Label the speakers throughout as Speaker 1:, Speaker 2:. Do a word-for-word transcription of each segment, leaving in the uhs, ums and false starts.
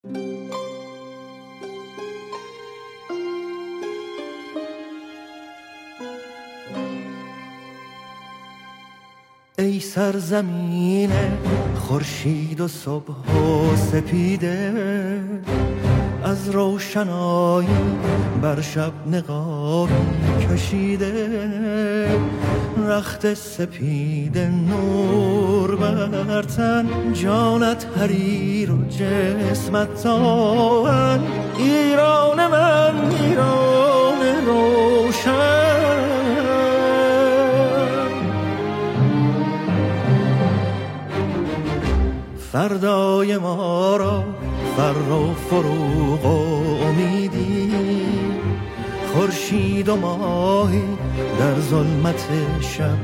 Speaker 1: ای سرزمین خورشید و صبح و سپیده، از روشنایی بر شب نقابی کشیده، رخت سپید نور بر تن، جانت حریر و جسمت تاون، ایران من ایران روشن. فردای ما را فر و فروغ و امیدی، خورشید و ماهی در ظلمت شب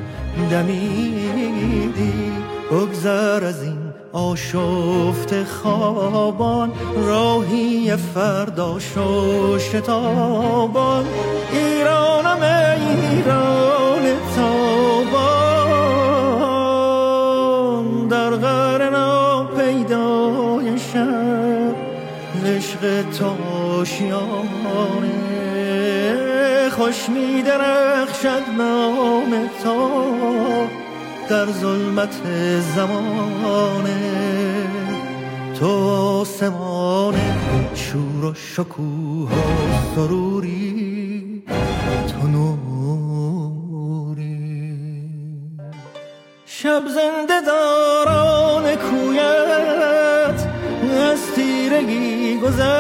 Speaker 1: دمیدی، بگذر از این آشفت خوابان، راهی فرداش و شتابان، ایرانم ایران تابان، در قرن پیدای شب عشق تو آشیانه، خوش می درخشد نام تو در ظلمت زمانه، تو آسمان شور و شکوه و سروری، تو نوری. شب زنده داران کویت از تیرگی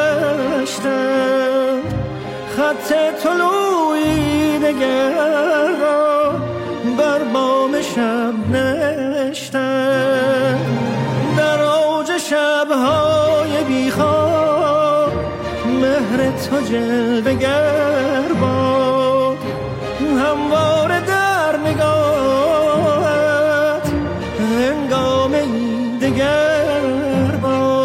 Speaker 1: گذشتن، خط طلوعی دگر را بر بام شب نوشتن، در اوج شب‌های بیخواب مهر تو جلوه‌گر باد، همواره در نگاهت هنگام این دگر باد.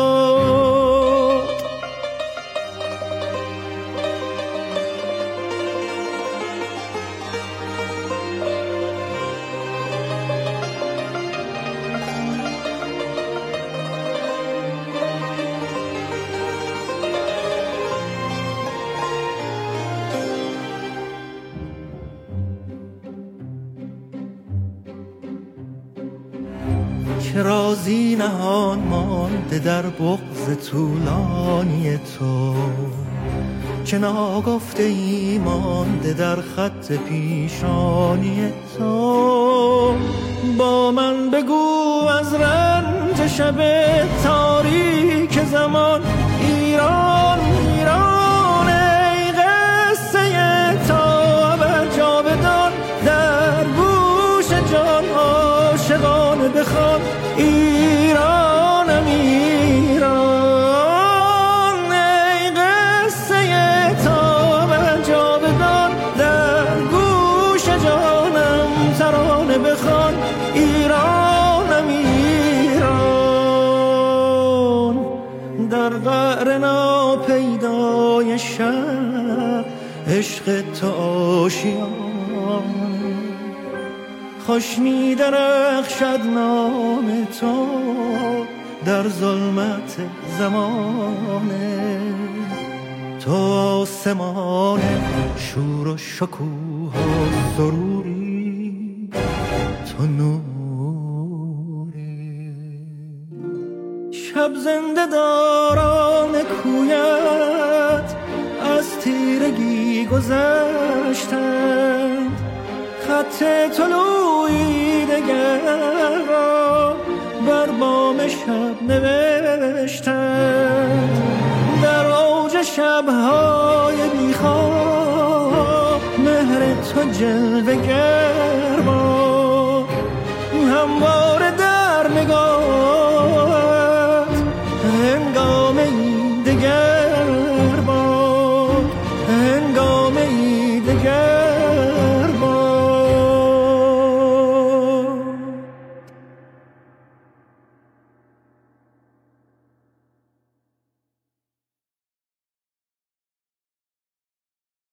Speaker 1: که رازی نهان مانده در بغض طولانی تو، که ناگفته ای مانده در خط پیشانی تو، با من بگو از رنج شب تاریک زمان، ایران ایران ای قصه تا ابد جاودان، در گوش جان عاشقانه بخوان، ایرانم ایران ای قصه تا من جاودان، در گوش جانم ترانه بخوان، ایرانم ایران، در قعر ناپیدای شب عشق تو آشیان، خوش می درخشد نام تو در ظلمت زمانه، تو آسمان شور و شکوه و سروری، تو نوری. شب زنده داران کویت از تیرگی گذشتند، خط طلوعی دگر را بر بام شب نوشتند، در اوج شب‌های بیخواب مهر تو جلوه‌گر